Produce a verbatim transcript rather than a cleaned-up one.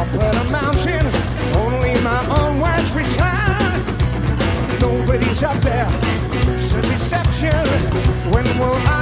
up at a mountain, only my own words return. Nobody's up there, it's a deception. When will I